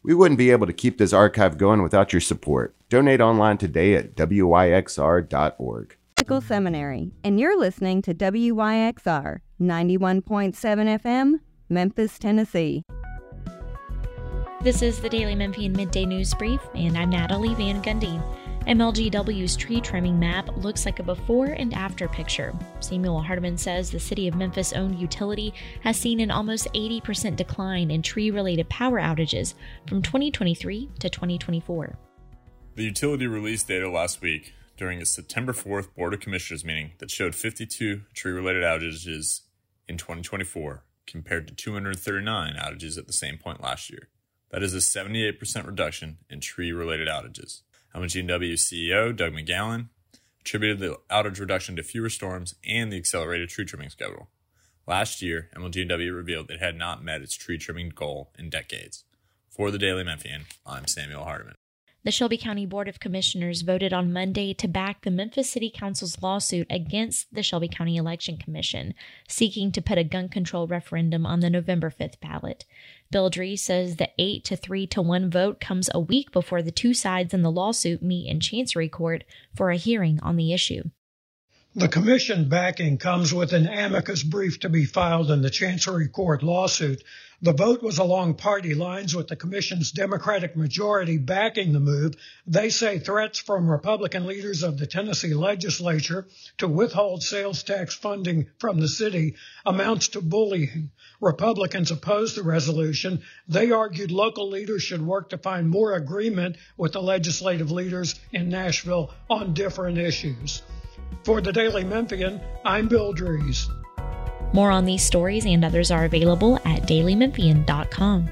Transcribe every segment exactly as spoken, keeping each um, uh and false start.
We wouldn't be able to keep this archive going without your support. Donate online today at W Y X R dot org. Seminary, and you're listening to W Y X R ninety-one point seven F M, Memphis, Tennessee. This is the Daily Memphian Midday News Brief, and I'm Natalie Van Gundy. M L G W's tree trimming map looks like a before and after picture. Samuel Hardiman says the City of Memphis-owned utility has seen an almost eighty percent decline in tree-related power outages from twenty twenty-three to twenty twenty-four. The utility released data last week during its September fourth Board of Commissioners meeting that showed fifty-two tree-related outages in twenty twenty-four compared to two hundred thirty-nine outages at the same point last year. That is a seventy-eight percent reduction in tree-related outages. M L G W C E O Doug McGowan attributed the outage reduction to fewer storms and the accelerated tree trimming schedule. Last year, M L G W revealed it had not met its tree trimming goal in decades. For the Daily Memphian, I'm Samuel Hardiman. The Shelby County Board of Commissioners voted on Monday to back the Memphis City Council's lawsuit against the Shelby County Election Commission, seeking to put a gun control referendum on the November fifth ballot. Bill Dree says the eight to three to one vote comes a week before the two sides in the lawsuit meet in Chancery Court for a hearing on the issue. The commission backing comes with an amicus brief to be filed in the Chancery Court lawsuit. The vote was along party lines, with the commission's Democratic majority backing the move. They say threats from Republican leaders of the Tennessee legislature to withhold sales tax funding from the city amounts to bullying. Republicans opposed the resolution. They argued local leaders should work to find more agreement with the legislative leaders in Nashville on different issues. For the Daily Memphian, I'm Bill Dries. More on these stories and others are available at daily memphian dot com.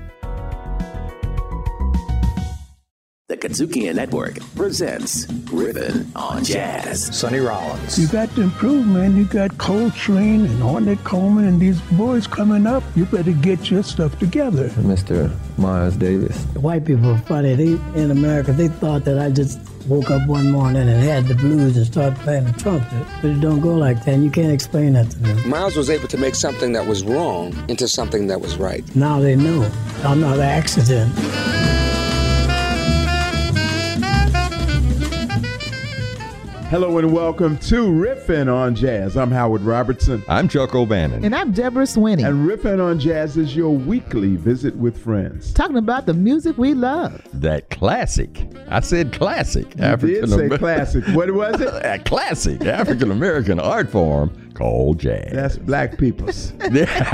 The Katsukia Network presents Riffin' on Jazz. Sonny Rollins. You got to improve, man. You got Coltrane and Ornette Coleman and these boys coming up. You better get your stuff together. Mister Miles Davis. White people are funny. They, in America, they thought that I just woke up one morning and had the blues and started playing the trumpet. But it don't go like that, and you can't explain that to them. Miles was able to make something that was wrong into something that was right. Now they know. I'm not an accident. Hello and welcome to Riffin' on Jazz. I'm Howard Robertson. I'm Chuck O'Bannon. And I'm Deborah Swinney. And Riffin' on Jazz is your weekly visit with friends. Talking about the music we love. That classic. I said classic. You African did say Amer- classic. What was it? A classic African-American art form called jazz. That's black people's. In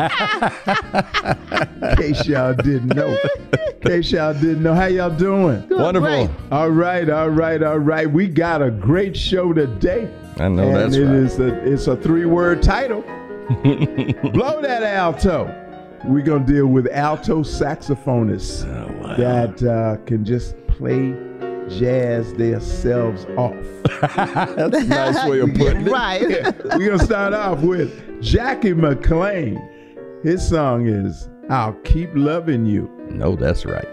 case y'all didn't know. In case y'all didn't know. How y'all doing? doing Wonderful. Great. All right, all right, all right. We got a great show today. I know and that's it right. Is a, it's a three-word title. Blow that alto. We're going to deal with alto saxophonists oh, wow. that uh, can just play jazz themselves off. That's a nice way of putting it. Right. We're going to start off with Jackie McLean. His song is I'll Keep Loving You. No, that's right.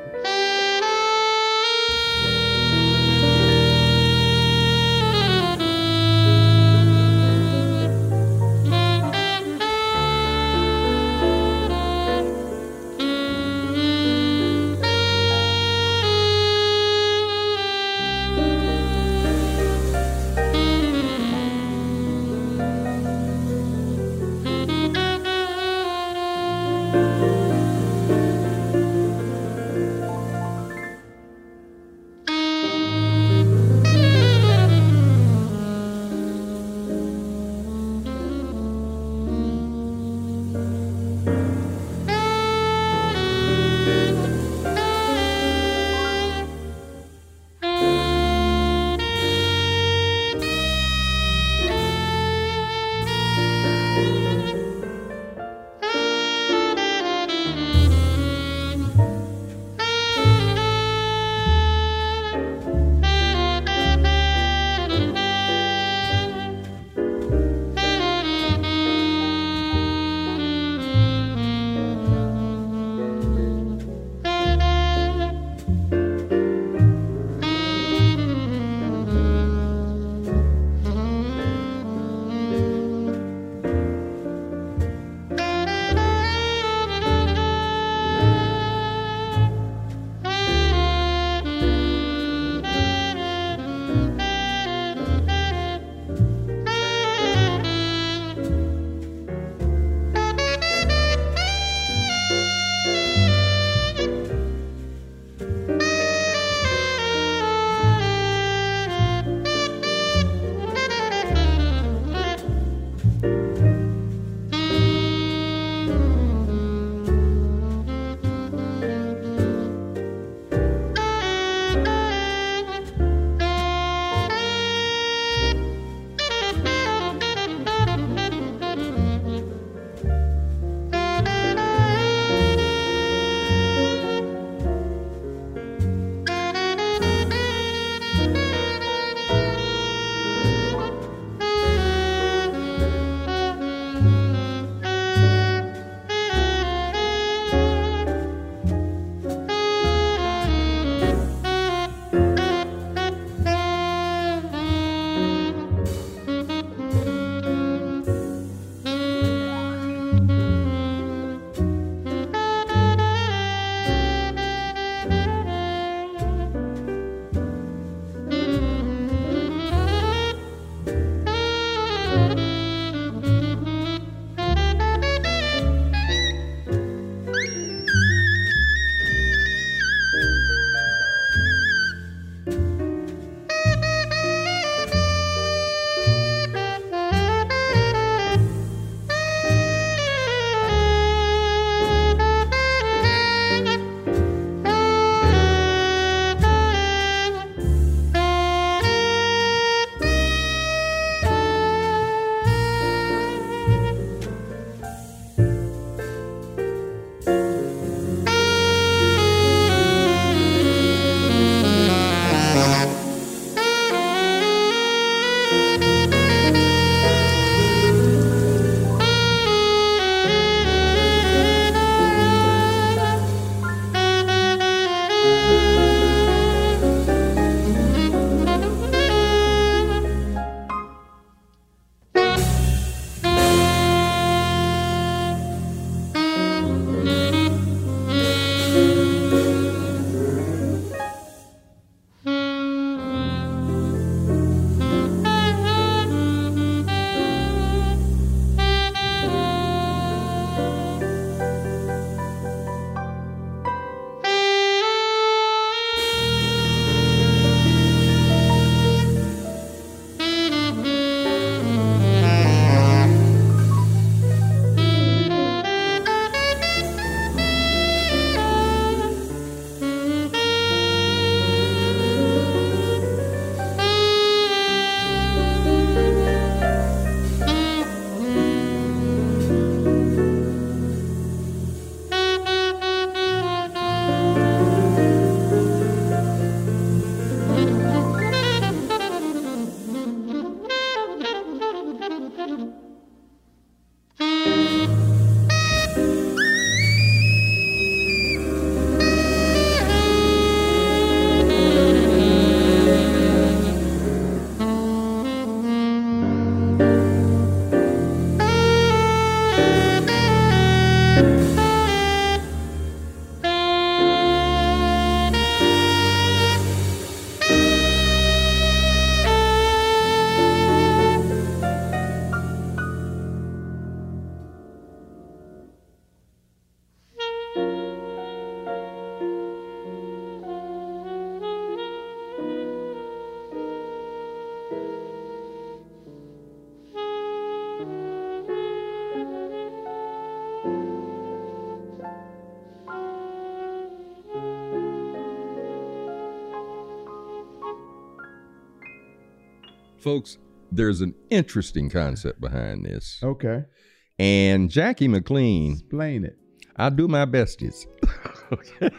Folks, there's an interesting concept behind this. Okay. And Jackie McLean. Explain it. I'll do my bestest. Okay.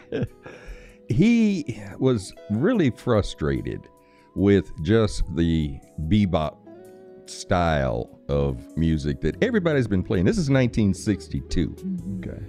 He was really frustrated with just the bebop style of music that everybody's been playing. This is nineteen sixty-two. Okay.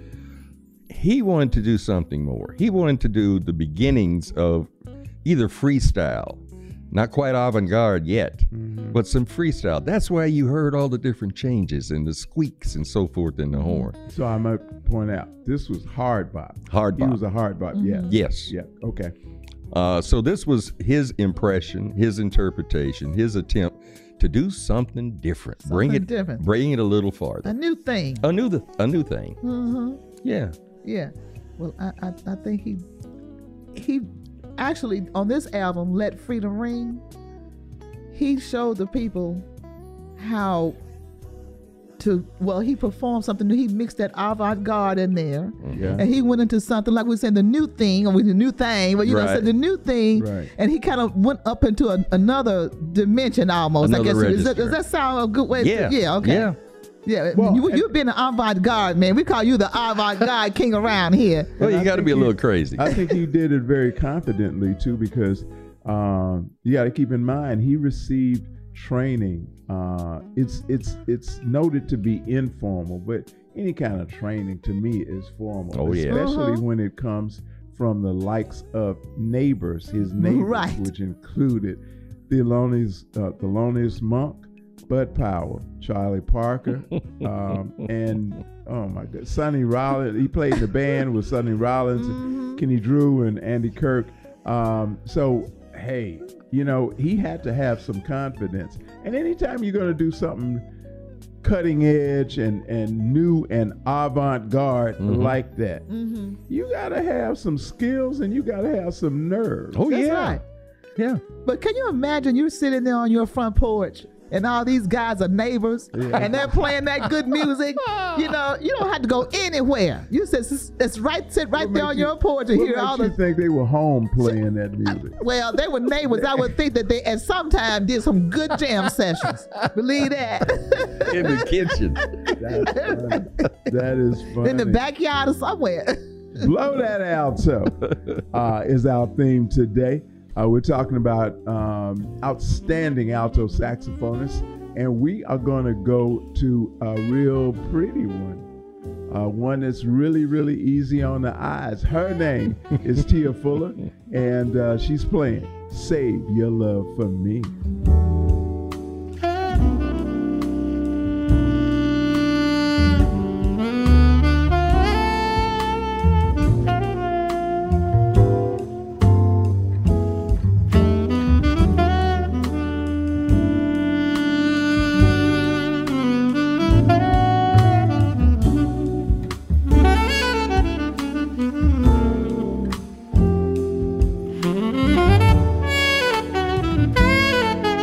He wanted to do something more. He wanted to do the beginnings of either freestyle, not quite avant-garde yet, mm-hmm. but some freestyle. That's why you heard all the different changes and the squeaks and so forth in the horn. So I might point out, this was hard bop. Hard bop. He was a hard bop, Mm-hmm. yeah. Yes. Yeah, okay. Uh, so this was his impression, his interpretation, his attempt to do something different. Something bring it different. Bring it a little farther. A new thing. A new, th- a new thing. Mm-hmm. Yeah. Yeah. Well, I, I, I think he, he actually, on this album, Let Freedom Ring, he showed the people how to, well, he performed something new. He mixed that avant-garde in there. Yeah. And he went into something like we said, the new thing, or the new thing, but you Right. know, said the new thing. Right. And he kind of went up into a, another dimension almost. Another I guess. Is that, register. does that sound a good way? Yeah. To, yeah. Okay. Yeah. Yeah. Well, you, and- you've been an avant-garde, man. We call you the avant-garde king around here. Well, And you I got to think be a he- little crazy. I think he did it very confidently too, because um, you got to keep in mind he received training. Uh, it's it's it's noted to be informal, but any kind of training to me is formal. Oh, yeah. Especially Uh-huh. when it comes from the likes of neighbors, his neighbors, Right. which included Thelonious uh, Thelonious Monk, Bud Powell, Charlie Parker, um, and oh my God, Sonny Rollins. He played in the band with Sonny Rollins, and Kenny Drew, and Andy Kirk. Um, so hey, you know, he had to have some confidence. And anytime you're going to do something cutting edge and and new and avant-garde Mhm. like that, Mm-hmm. you got to have some skills and you got to have some nerve. Oh, That's yeah. right. Yeah. But can you imagine you sitting there on your front porch and all these guys are neighbors Yeah. and they're playing that good music? You know, you don't have to go anywhere. You said it's, it's right, sit right What there makes on you- your porch and What hear makes all you the. think they were home playing that music? Well, they were neighbors. I would think that they at some time did some good jam sessions. Believe that. In the kitchen. That's funny. That is funny. In the backyard or somewhere. Blow That Alto uh, is our theme today. Uh, we're talking about um, outstanding alto saxophonists, and we are going to go to a real pretty one, uh, one that's really, really easy on the eyes. Her name is Tia Fuller, and uh, she's playing Save Your Love for Me. Thank you.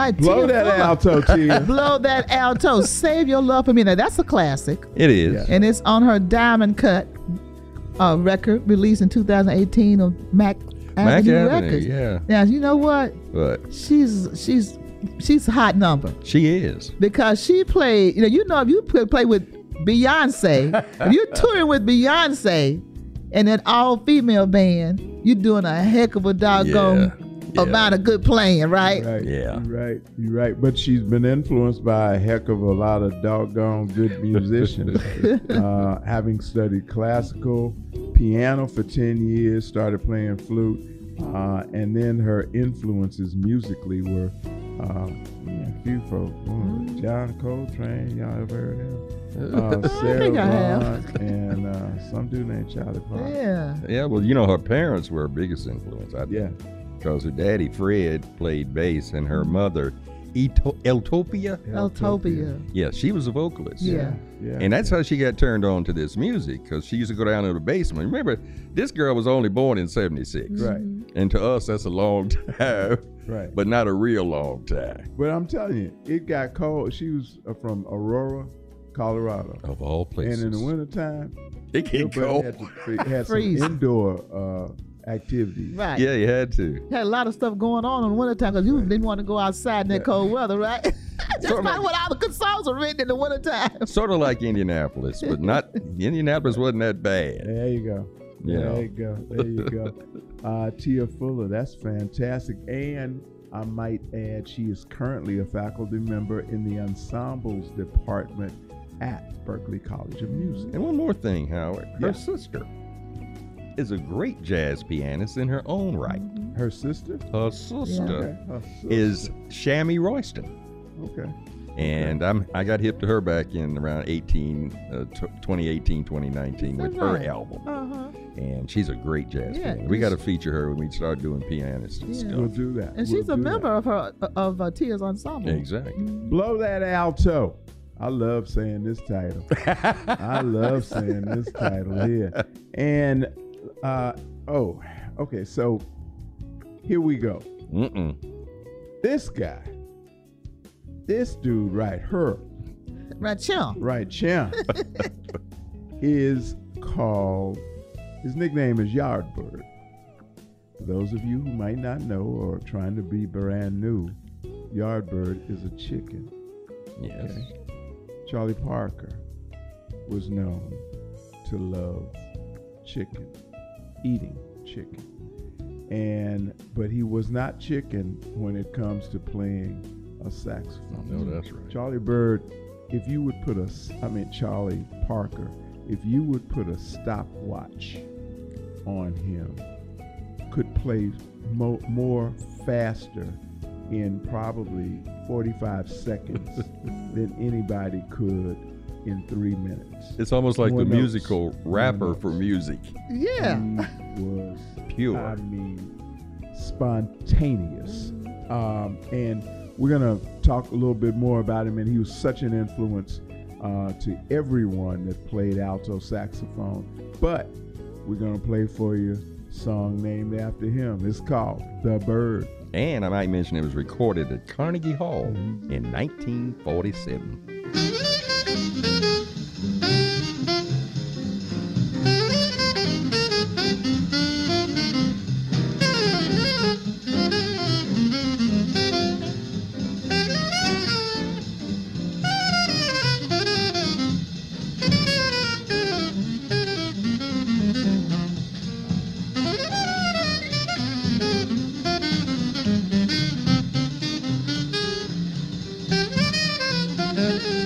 right. Blow Tia that Fuller. alto, Tia. Blow that alto. Save Your Love for Me. Now, that's a classic. It is. Yeah. And it's on her Diamond Cut uh, record released in two thousand eighteen on Mac Mac Avenue, Avenue, Records. yeah. Now, you know what? But She's she's she's a hot number she is. because she played, you know, you know if you play, play with Beyonce, if you're touring with Beyonce and an all-female band, you're doing a heck of a doggone Yeah. amount of good playing, right? Right. Yeah. You're right. You're right. But she's been influenced by a heck of a lot of doggone good musicians. uh, having studied classical, piano for ten years, started playing flute, uh, and then her influences musically were uh, yeah, a few folks. Mm, John Coltrane, y'all ever heard him? Uh, I Sarah think I have. Vaughan, and uh, some dude named Charlie Parker. Yeah. Yeah, well, you know, her parents were her biggest influence, I think. Yeah. Because her daddy, Fred, played bass, and her mother, Eto- Eltopia? Eltopia. Yeah, she was a vocalist. Yeah. Yeah. And that's how she got turned on to this music, because she used to go down to the basement. Remember, this girl was only born in seventy-six. Right. And to us, that's a long time. Right. But not a real long time. But I'm telling you, it got cold. She was uh, from Aurora, Colorado. Of all places. And in the wintertime, It get everybody cold. had, to, free- had some Freeze. indoor uh, activities. Right. Yeah, you had to. Had a lot of stuff going on in the wintertime because you didn't want to go outside in that cold weather, right? That's Sort of probably like- what all the good songs are written in the wintertime. Sort of like Indianapolis, but not, Indianapolis wasn't that bad. There you go. You there know. you go. There you go. Uh, Tia Fuller, that's fantastic. And I might add, she is currently a faculty member in the ensembles department at Berklee College of Music. And one more thing, Howard. Her Yeah. sister is a great jazz pianist in her own right. Her sister? Her sister Okay. Her sister. is Shammy Royston. Okay. And I'm I got hip to her back in around eighteen, uh, t- twenty eighteen, twenty nineteen with her Right. album. Uh-huh. And she's a great jazz Yeah, pianist. We got to she's- feature her when we start doing pianists and Yeah. stuff. We'll do that. And We'll she's a do member that. of her of uh, Tia's ensemble. Exactly. Blow that alto. I love saying this title. I love saying this title here. And, uh, oh, okay, so here we go. Mm-mm. This guy, this dude right here, Right, Chum. right here, is called, his nickname is Yardbird. For those of you who might not know or trying to be brand new, Yardbird is a chicken. Yes. Okay. Charlie Parker was known to love chicken, eating chicken. And but he was not chicken when it comes to playing a saxophone. No, that's right. Charlie Bird, if you would put a, I mean Charlie Parker, if you would put a stopwatch on him, could play mo- more faster in probably forty-five seconds than anybody could in three minutes. It's almost like More the notes. musical rapper More for music. Yeah. He was Pure. I mean, spontaneous. Um, and we're gonna talk a little bit more about him. And he was such an influence uh, to everyone that played alto saxophone. But we're gonna play for you a song named after him. It's called "The Bird." And I might mention it was recorded at Carnegie Hall in nineteen forty-seven. Thank you.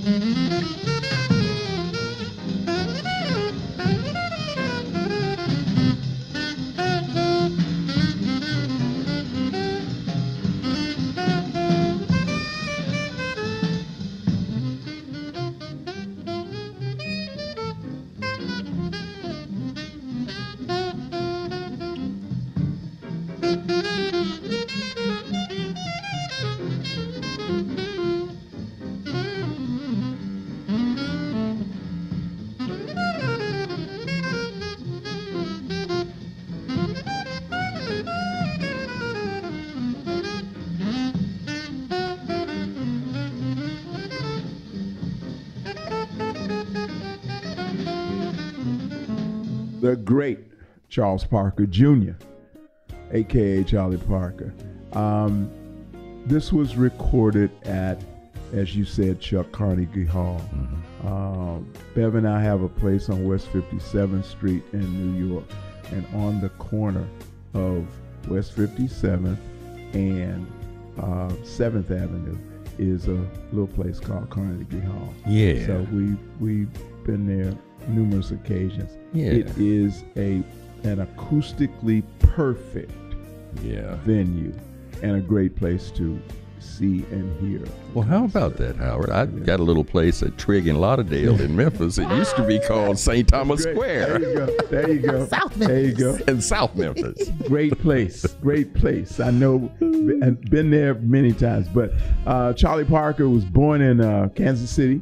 The great Charles Parker Junior, a k a. Charlie Parker. Um, this was recorded at, as you said, Chuck Carnegie Hall. Mm-hmm. Um, Bev and I have a place on West fifty-seventh Street in New York, and on the corner of West fifty-seventh and uh, seventh Avenue is a little place called Carnegie Hall. Yeah. So we we've been there numerous occasions. Yeah. It is a an acoustically perfect yeah. venue and a great place to see and hear. Well, how about that, Howard? I yeah. got a little place at Trigg in Lauderdale in Memphis. It used to be called Saint Thomas Great. Square. There you go. There you go. South Memphis. There you go. In South Memphis. Great place. Great place. I know and been there many times. But uh, Charlie Parker was born in uh, Kansas City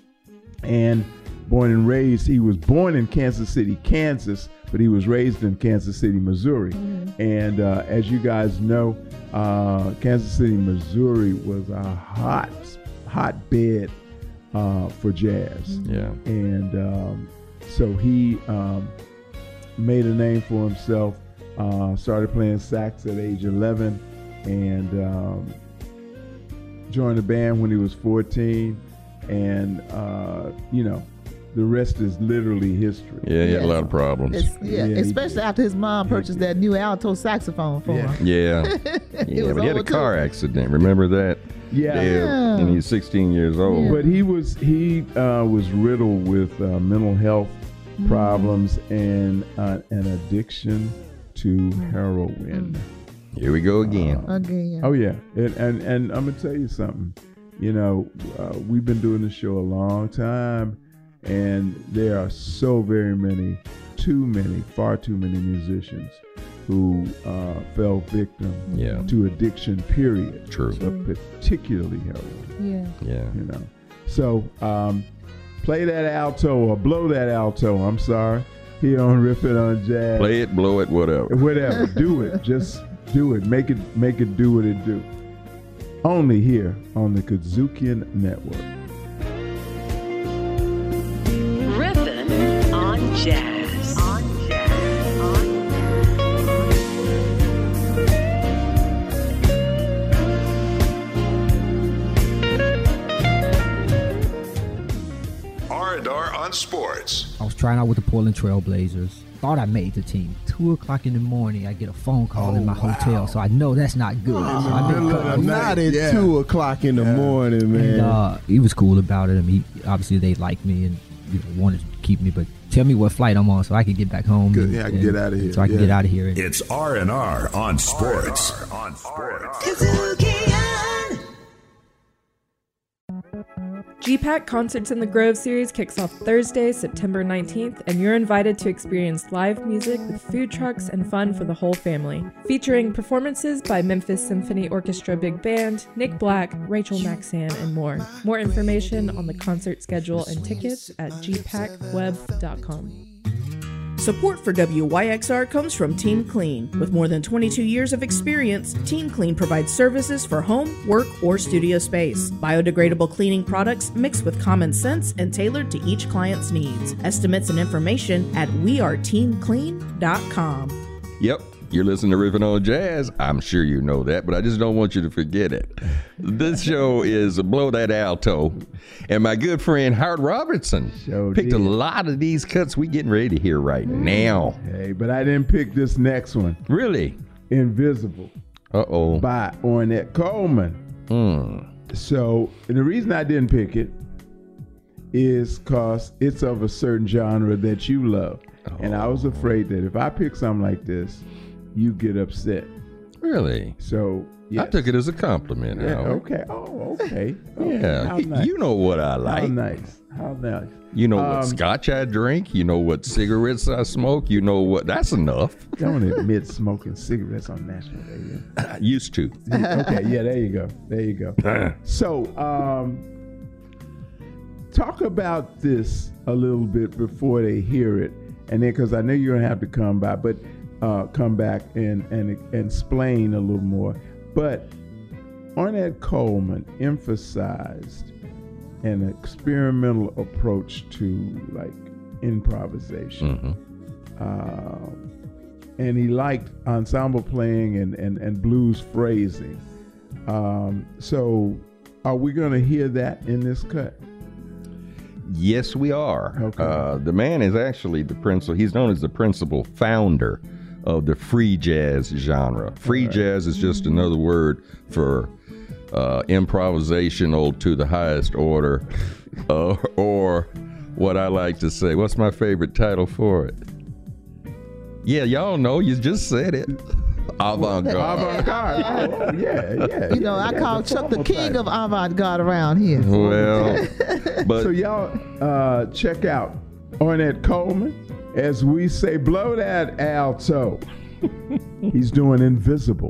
and born and raised. He was born in Kansas City, Kansas, but he was raised in Kansas City, Missouri. Mm-hmm. And uh, as you guys know, uh, Kansas City, Missouri was a hot, hotbed uh, for jazz. Yeah. And um, so he um, made a name for himself, uh, started playing sax at age eleven, and um, joined the band when he was fourteen. And, uh, you know, the rest is literally history. Yeah, he had a lot of problems. It's, yeah, Yeah, especially after his mom purchased that new alto saxophone for Yeah. him. Yeah. It Yeah, was but he had a over car too. accident. Remember that? Yeah. Dale, Yeah. and he's sixteen years old. But he was he uh, was riddled with uh, mental health Mm. problems and uh, an addiction to heroin. Here we go again. Uh, Again. Oh yeah, and, and and I'm gonna tell you something. You know, uh, we've been doing this show a long time, and there are so very many, too many, far too many musicians who uh, fell victim Yeah. to addiction. Period. True. But particularly heroin. Yeah. Yeah. You know, so um, play that alto or blow that alto. I'm sorry. Here on Riffin' on Jazz. Play it, blow it, whatever. Whatever. Do it. Just do it. Make it. Make it do what it do. Only here on the Kazookian Network. Riffin' on Jazz. On Jazz. On R and R on Sports. I was trying out with the Portland Trail Blazers. Thought I made the team. Two o'clock in the morning, I get a phone call Oh, in my wow. hotel, so I know that's not good. So I've been Not, cutting- not at yeah. two o'clock in the yeah. morning, man. And, uh, he was cool about it. I mean, he, obviously they liked me and you know, wanted to keep me, but tell me what flight I'm on so I can get back home. Good. And, Yeah, I can and, get out of here. So I can yeah. get out of here. And, It's R and R on Sports. R and R on Sports. G PAC Concerts in the Grove series kicks off Thursday, September nineteenth, and you're invited to experience live music with food trucks and fun for the whole family. Featuring performances by Memphis Symphony Orchestra Big Band, Nick Black, Rachel Maxan, and more. More information on the concert schedule and tickets at g pac web dot com. Support for W Y X R comes from Team Clean. With more than twenty-two years of experience, Team Clean provides services for home, work, or studio space. Biodegradable cleaning products mixed with common sense and tailored to each client's needs. Estimates and information at we are team clean dot com. Yep. You're listening to Riffin' on Jazz. I'm sure you know that, but I just don't want you to forget it. This show is Blow That Alto. And my good friend Howard Robertson Sure picked did. a lot of these cuts we getting ready to hear right now. Hey, but I didn't pick this next one. Really? Invisible. Uh-oh. By Ornette Coleman. Hmm. So, and the reason I didn't pick it is because it's of a certain genre that you love. Oh. And I was afraid that if I pick something like this, you get upset. Really? So, yes. I took it as a compliment. Yeah, Howard. okay. Oh, okay. okay. Yeah, How nice. You know what I like. How nice. How nice. You know um, what scotch I drink. You know what cigarettes I smoke. You know what. That's enough. Don't admit smoking cigarettes on national radio. I used to. Okay, yeah, there you go. There you go. So, um, talk about this a little bit before they hear it, and then because I know you're gonna have to come by, but uh, come back and, and and explain a little more. But Ornette Coleman emphasized an experimental approach to like improvisation, mm-hmm. uh, and he liked ensemble playing and and, and blues phrasing. Um, so, are we going to hear that in this cut? Yes, we are. Okay. Uh, the man is actually the principal. He's known as the principal founder of the free jazz genre. Free right. jazz is just another word for uh, improvisational to the highest order, uh, or what I like to say. What's my favorite title for it? Yeah, y'all know. You just said it. Avant-garde. Avant-garde. Oh, yeah, yeah. You know, yeah, I yeah, call the Chuck the king title. of avant-garde around here. Well, but so y'all uh, check out Ornette Coleman as we say, blow that alto. He's doing Invisible.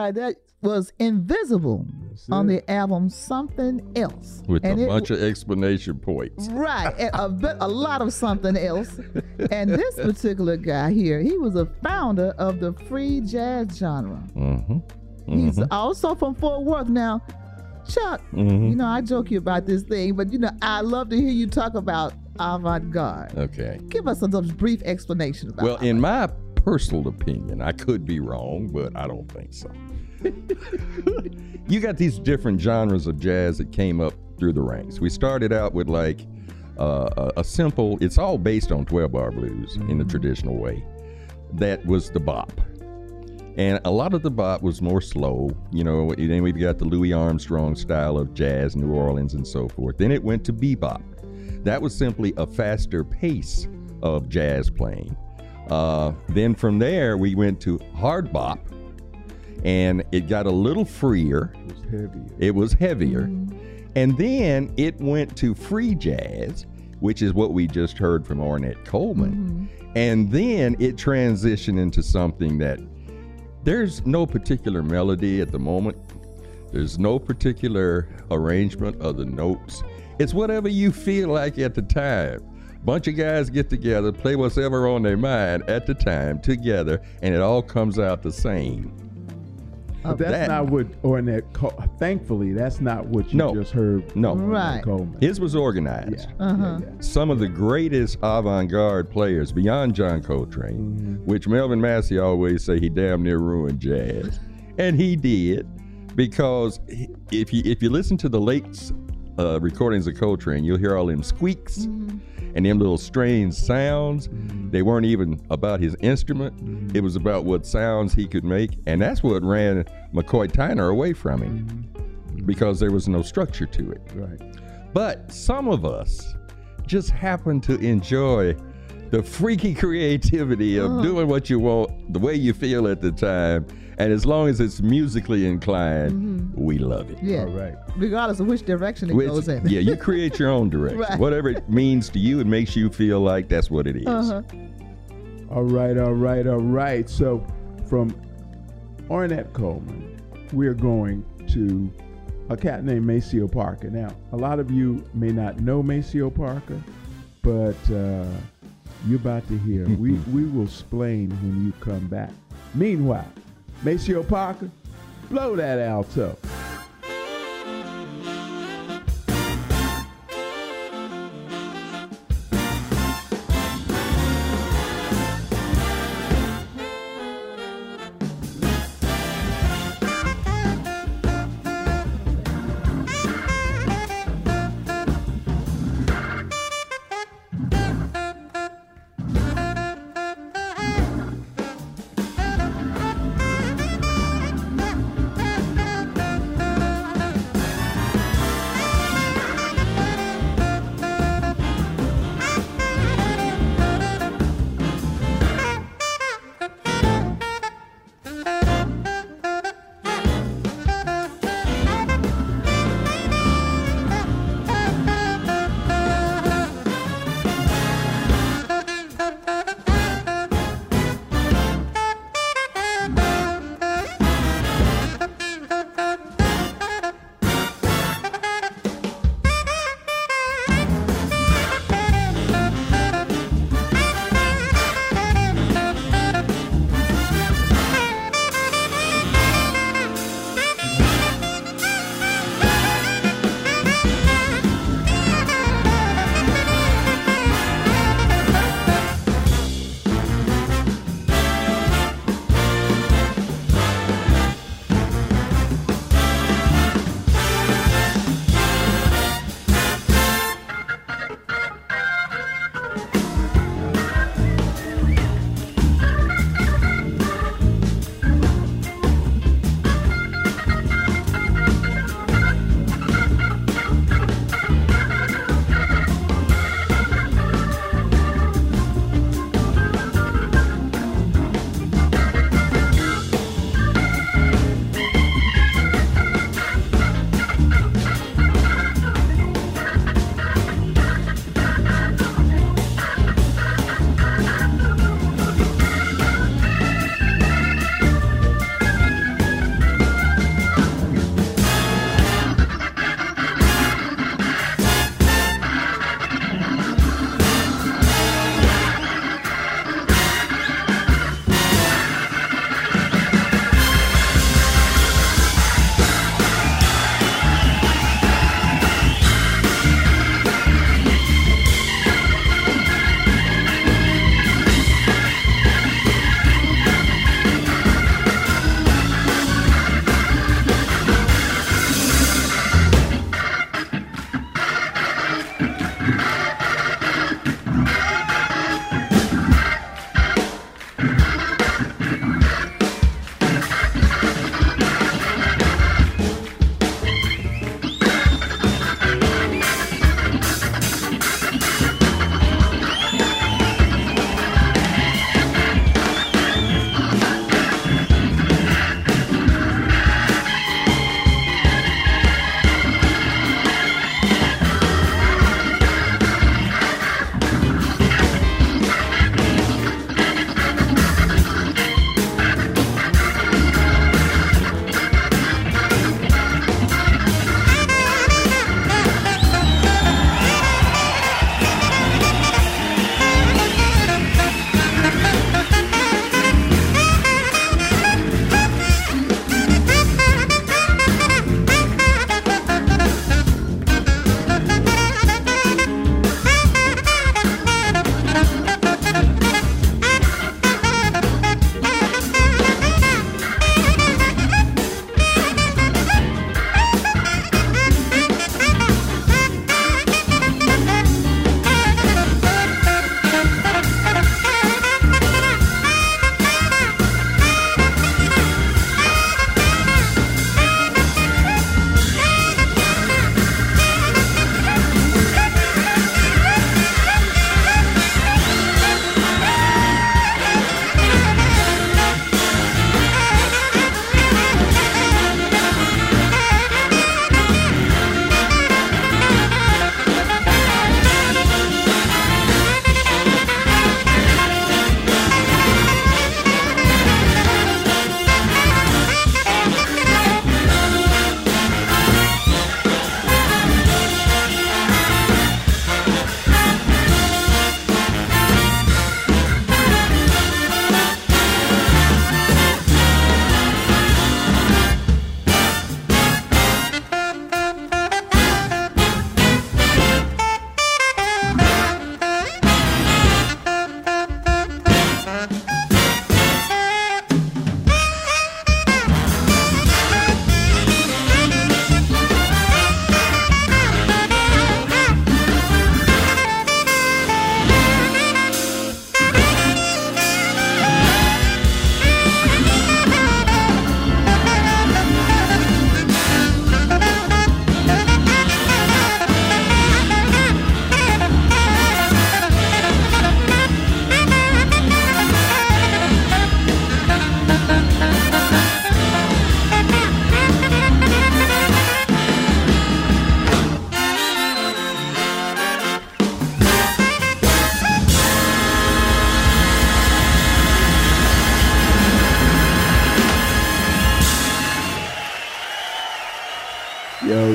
guy that was invisible on the album Something Else. With and a it, bunch of explanation points. Right, and a, bit, a lot of something else. And this particular guy here, he was a founder of the free jazz genre. Mm-hmm. Mm-hmm. He's also from Fort Worth. Now, Chuck, mm-hmm. you know, I joke you about this thing, but, you know, I love to hear you talk about avant-garde. Okay. Give us a, a brief explanation about Well, avant-garde. in my personal opinion, I could be wrong, but I don't think so. You got these different genres of jazz that came up through the ranks. We started out with like uh, a, a simple, it's all based on twelve-bar blues mm-hmm. in the traditional way. That was the bop. And a lot of the bop was more slow, you know, then we got the Louis Armstrong style of jazz, New Orleans and so forth. Then it went to bebop. That was simply a faster pace of jazz playing. Uh, then from there, we went to hard bop, and it got a little freer. It was heavier. It was heavier. Mm-hmm. And then it went to free jazz, which is what we just heard from Ornette Coleman. Mm-hmm. And then it transitioned into something that there's no particular melody at the moment. There's no particular arrangement of the notes. It's whatever you feel like at the time. Bunch of guys get together, play whatever on their mind at the time together, and it all comes out the same. But that's that, not what Ornette, Co- thankfully, that's not what you no, just heard. No, right. Coleman. His was organized. Yeah. Uh-huh. Yeah, yeah. Some of the greatest avant-garde players beyond John Coltrane, mm-hmm. which Melvin Massey always say he damn near ruined jazz, and he did, because if you if you listen to the late uh, recordings of Coltrane, you'll hear all them squeaks. Mm-hmm. And them little strange sounds, mm-hmm. they weren't even about his instrument. Mm-hmm. It was about what sounds he could make. And that's what ran McCoy Tyner away from him, mm-hmm. because there was no structure to it. Right. But some of us just happen to enjoy the freaky creativity of oh. doing what you want, the way you feel at the time. And as long as it's musically inclined, mm-hmm. we love it. Yeah. All right. Regardless of which direction it which, goes in. Yeah, you create your own direction. Right. Whatever it means to you, it makes you feel like that's what it is. Uh-huh. All right, all right, all right. So from Ornette Coleman, we're going to a cat named Maceo Parker. Now, a lot of you may not know Maceo Parker, but uh, you're about to hear. we, we will explain when you come back. Meanwhile, Maceo Parker, blow that alto.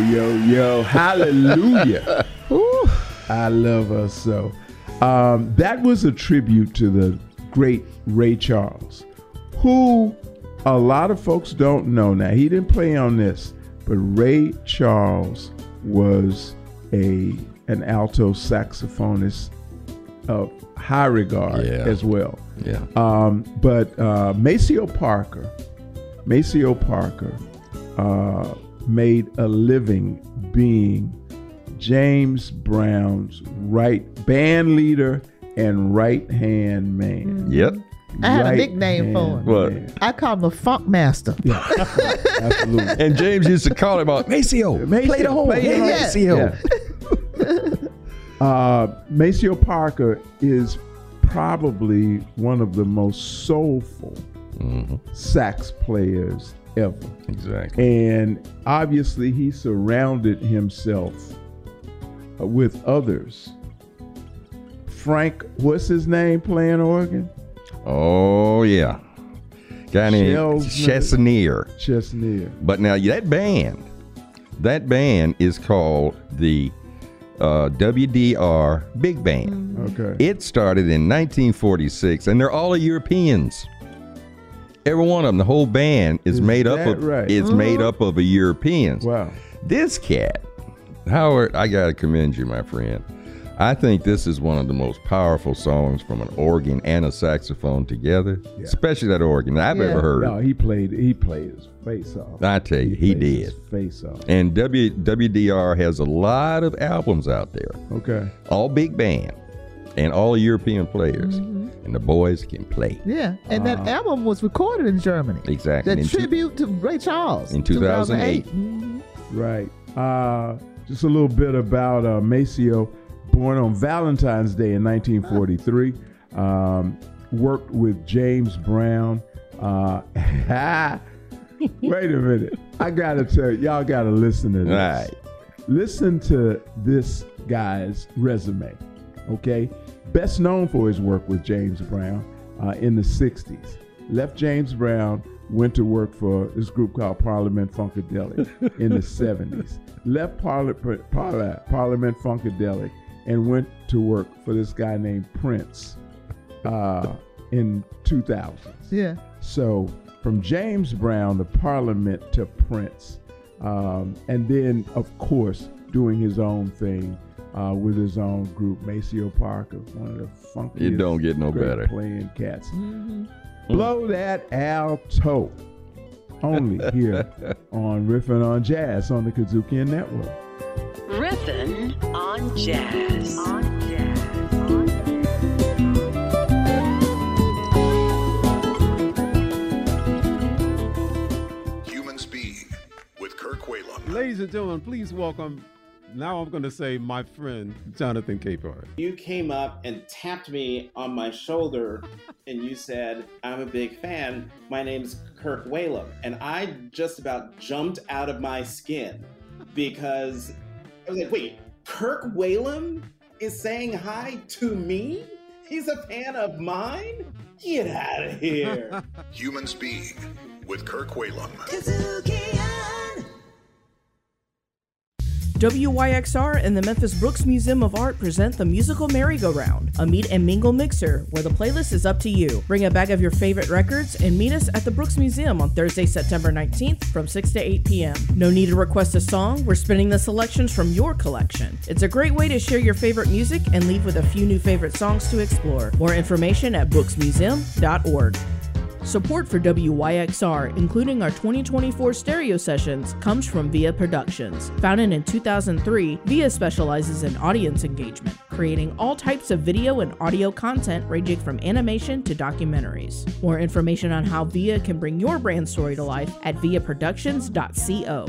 yo, yo. Hallelujah. Ooh, I love her so. Um, that was a tribute to the great Ray Charles, who a lot of folks don't know. Now, he didn't play on this, but Ray Charles was a an alto saxophonist of high regard Yeah. as well. Yeah. Um, but uh, Maceo Parker, Maceo Parker uh, made a living being James Brown's right band leader and right hand man. Yep. I had Right a nickname for him. hand What? man. I called him a funk master. Yeah, absolutely. And James used to call him out, Maceo, Maceo, play the horn. play the Yeah, horn. Maceo. Yeah. uh, Maceo Parker is probably one of the most soulful Mhm. sax players ever. Exactly. And obviously, he surrounded himself uh, with others. Frank, what's his name playing organ? Oh, yeah. Guy named Shells- Chesnier. Chesnier. But now that band, that band is called the uh, W D R Big Band. Okay. It started in nineteen forty-six, and they're all Europeans. Every one of them, the whole band is, Is made up that of right? it's Mhm. made up of a Europeans. Wow. This cat, Howard, I gotta commend you, my friend. I think this is one of the most powerful songs from an organ and a saxophone together, Yeah. especially that organ I've Yeah. ever heard. No, he played. He played his face off. I tell you, he played did. his face off. And W WDR has a lot of albums out there, Okay. all big band and all European players, and the boys can play. Yeah, and that album was recorded in Germany. Exactly. The In two- tribute to Ray Charles in two thousand eight. Mhm. Right. Uh, just a little bit about uh, Maceo, born on Valentine's Day in nineteen forty-three. Um, worked with James Brown. Uh, wait a minute. I got to tell you, y'all got to listen to this. Right. Listen to this guy's resume, okay? Best known for his work with James Brown uh, in the sixties. Left James Brown, went to work for this group called Parliament Funkadelic in the seventies. Left Parliament, Parli- Parliament Funkadelic and went to work for this guy named Prince uh, in two thousands. Yeah. So from James Brown to Parliament to Prince, um, and then of course doing his own thing uh, with his own group, Maceo Parker, one of the funkiest, It don't get no great better. playing cats. Mm-hmm. Blow that alto, only here on Riffin' on Jazz on the Kazukian Network. Riffin' on Jazz. On Jazz. Human Speed with Kirk Whalum. Ladies and gentlemen, please welcome, now I'm going to say my friend, Jonathan Capehart. You came up and tapped me on my shoulder and you said, I'm a big fan. My name's Kirk Whalum. And I just about jumped out of my skin because I was like, wait, Kirk Whalum is saying hi to me? He's a fan of mine? Get out of here. Human Speed with Kirk Whalum. W Y X R and the Memphis Brooks Museum of Art present the Musical Merry-Go-Round, a meet and mingle mixer where the playlist is up to you. Bring a bag of your favorite records and meet us at the Brooks Museum on Thursday, September nineteenth from six to eight p.m. No need to request a song, we're spinning the selections from your collection. It's a great way to share your favorite music and leave with a few new favorite songs to explore. More information at brooks museum dot org. Support for W Y X R, including our twenty twenty-four stereo sessions, comes from Via Productions. Founded in two thousand three, Via specializes in audience engagement, creating all types of video and audio content ranging from animation to documentaries. More information on how Via can bring your brand story to life at via productions dot co.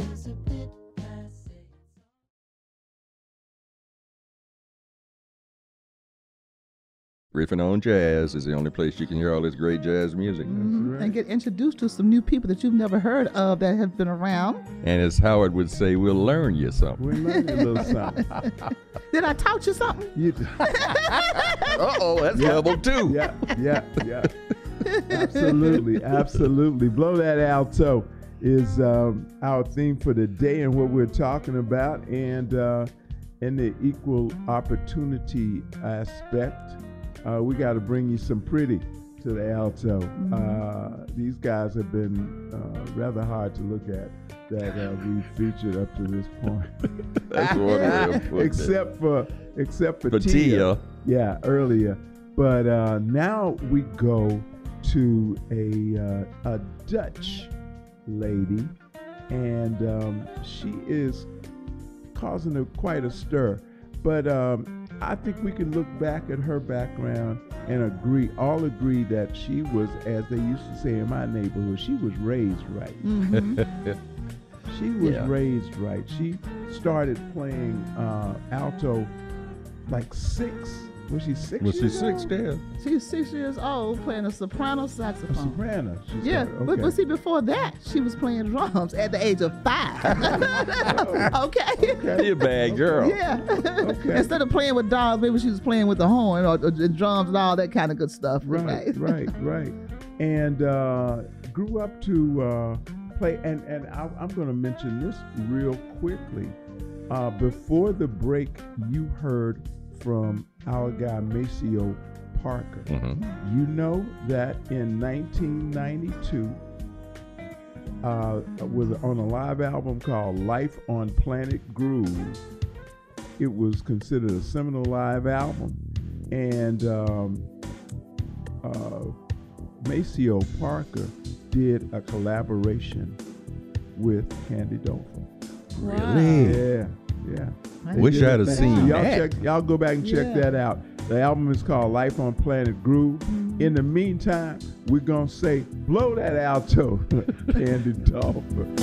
Riffin' on Jazz is the only place you can hear all this great jazz music. Mhm. And get introduced to some new people that you've never heard of that have been around. And as Howard would say, we'll learn you something. We'll learn you a little something. Did I taught you something? You Uh-oh, that's yeah. level two. Yeah, yeah, yeah. Absolutely, absolutely. Blow that alto. is um, our theme for the day and what we're talking about. And uh, in the equal opportunity aspect, uh, we got to bring you some pretty to the alto. Mm-hmm. Uh, these guys have been uh, rather hard to look at that uh, we've featured up to this point. That's one way of putting except it. for except for, For Tia. Tia. Yeah, earlier. But uh, now we go to a uh, a Dutch lady, and um, she is causing a, quite a stir. But um, I think we can look back at her background and agree, all agree that she was, as they used to say in my neighborhood, she was raised right. Mm-hmm. She was Yeah. raised right. She started playing uh, alto like six. Was she six? Was she years six, old? Dad? She's six years old playing a soprano A saxophone. soprano. She Yeah, started- but, okay. but see, before that, she was playing drums at the age of five. okay. Okay. She a bad girl. Yeah. Okay. Instead of playing with dolls, maybe she was playing with the horn or, or the drums and all that kind of good stuff. Right, right, right. And uh, grew up to uh, play. And, and I, I'm going to mention this real quickly. Uh, before the break, you heard from our guy Maceo Parker. Mm-hmm. You know that in nineteen ninety-two, uh, was on a live album called Life on Planet Groove. It was considered a seminal live album. And um, uh, Maceo Parker did a collaboration with Candy Dolphin. Really? Yeah, yeah. I They Wish did I'd it. have seen y'all that. Check, y'all go back and check Yeah. that out. The album is called Life on Planet Groove. In the meantime, we're going to say, blow that alto, Candy Dolphin.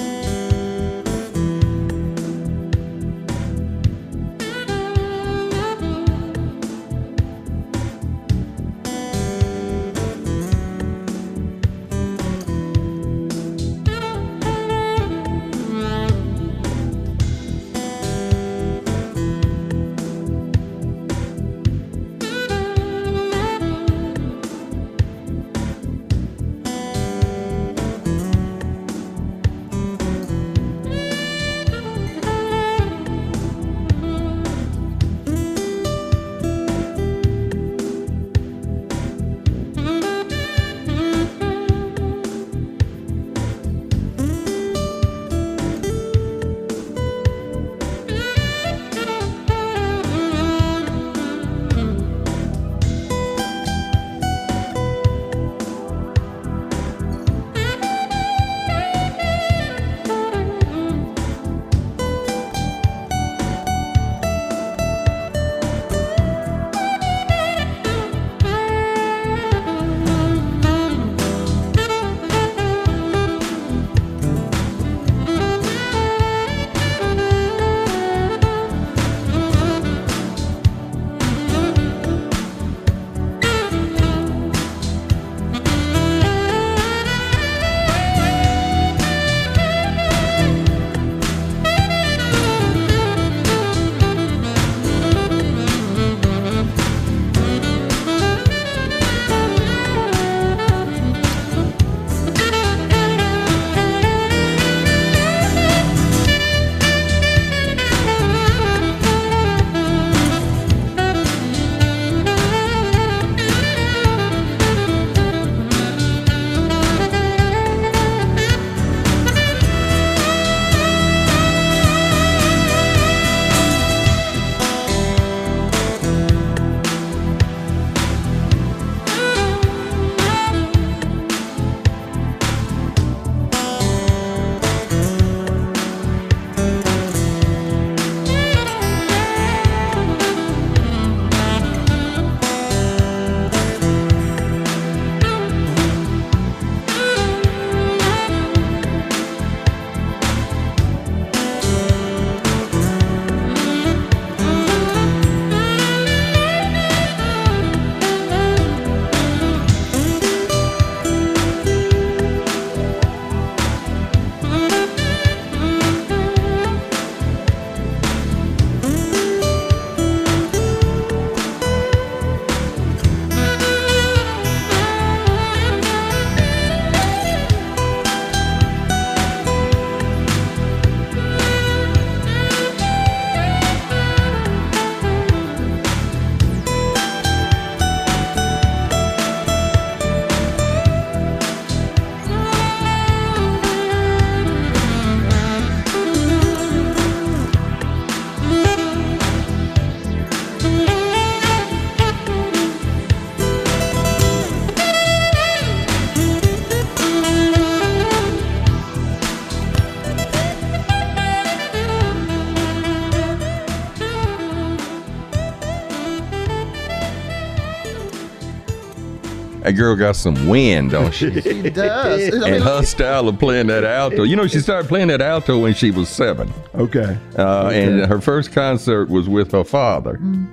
That girl got some wind, don't she? She does. I mean, And her style of playing that alto. You know, she started playing that alto when she was seven. Okay. Uh, okay. And her first concert was with her father. Mm.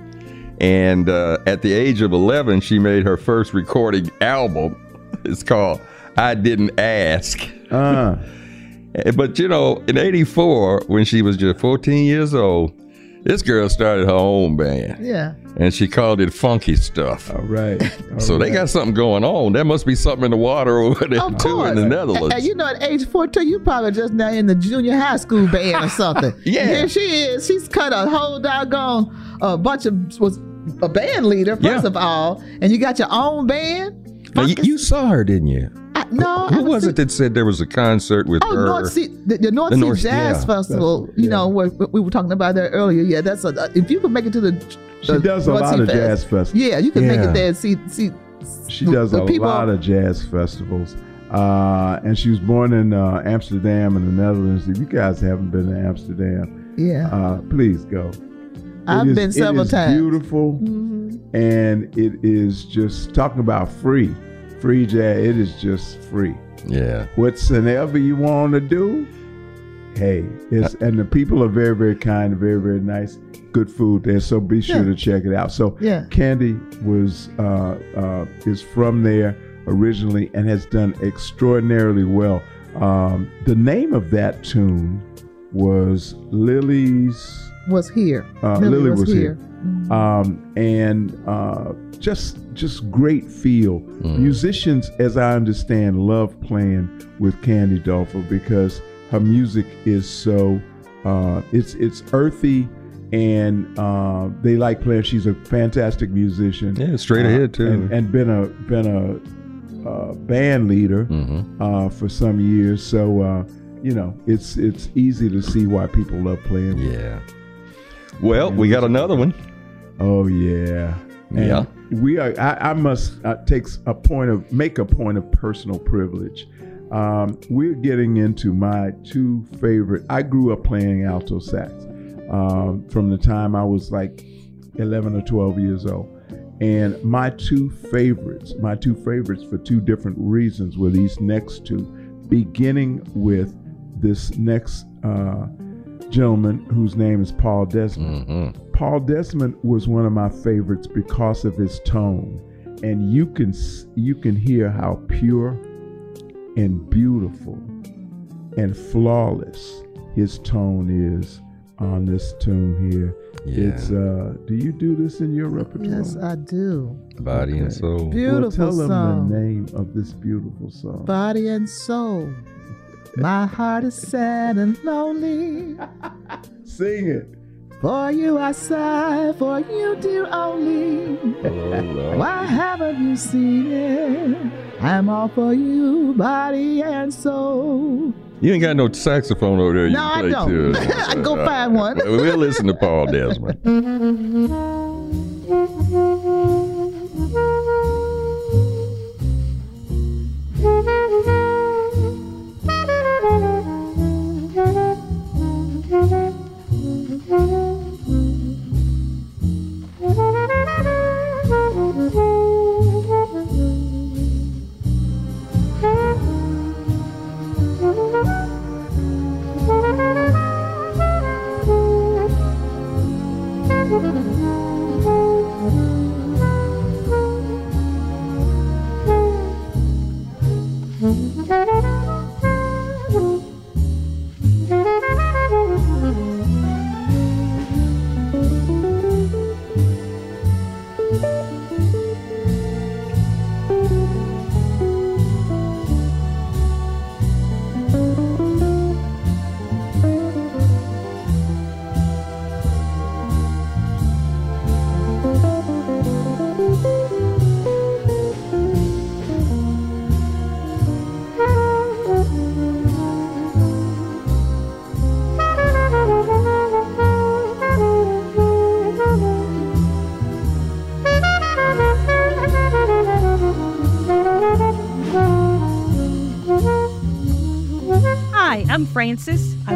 And uh, at the age of eleven, she made her first recording album. It's called I Didn't Ask. Uh. But, you know, in eighty-four, when she was just fourteen years old, this girl started her own band. Yeah. And she called it Funky Stuff. All right. All so right. they got something going on. There must be something in the water over there, Of too, course. in the Netherlands. And you know, at age fourteen, you probably just now in the junior high school band or something. Yeah. Here she is. She's cut a whole doggone a bunch of, was a band leader, first Yeah. of all. And you got your own band. Now, you, you saw her, didn't you? I, no. Who I was see- it that said there was a concert with Oh, her? North Sea, the, the North The Sea North- Jazz yeah. Festival. Festival, You yeah. know, where, where we were talking about that earlier. Yeah, that's a. If you could make it to the, She the does a North lot Sea of Fest, jazz festivals. Yeah, you can make Yeah. it there and see see. She does the a people, lot of jazz festivals. Uh, and she was born in uh, Amsterdam in the Netherlands. If you guys haven't been to Amsterdam, Yeah, uh, please go. I've It is- been several it is times. beautiful, Mhm. and it is just talking about free, free jazz. It is just free. Yeah. Whatsoever you want to do, hey, it's and the people are very, very kind, very, very nice. Good food there, so be sure Yeah. to check it out. So Yeah. Candy was uh, uh, is from there originally and has done extraordinarily well. Um, the name of that tune was Lily's. Was here. Uh, Lily Lily was was, here. here, um, and uh, just just great feel. Musicians, as I understand, love playing with Candy Dulfer because her music is so uh, it's it's earthy, and uh, they like playing. She's a fantastic musician. Yeah, straight uh, ahead, too. and, and been a been a uh, band leader Mm-hmm. uh, for some years. So uh, you know, it's it's easy to see why people love playing. with Yeah. Well, we got another one. Oh yeah, and Yeah. We are. I, I must uh, take a point of make a point of personal privilege. Um, we're getting into my two favorite. I grew up playing alto sax um, from the time I was like eleven or twelve years old, and my two favorites, my two favorites for two different reasons, were these next two. Beginning with this next uh, gentleman whose name is Paul Desmond. Mm-hmm. Paul Desmond was one of my favorites because of his tone, and you can you can hear how pure and beautiful and flawless his tone is on this tune here. Yeah. It's uh, do you do this in your repertoire? Yes, I do. Body and soul. Beautiful well, tell song. them the name of this beautiful song. Body and soul. My heart is sad and lonely. Sing it. For you I sigh, for you dear only. Why haven't you seen it? I'm all for you, body and soul. You ain't got no saxophone over there. You No, I can play don't. too. I can go find one. Well, we'll listen to Paul Desmond. Hi, I'm Frances. I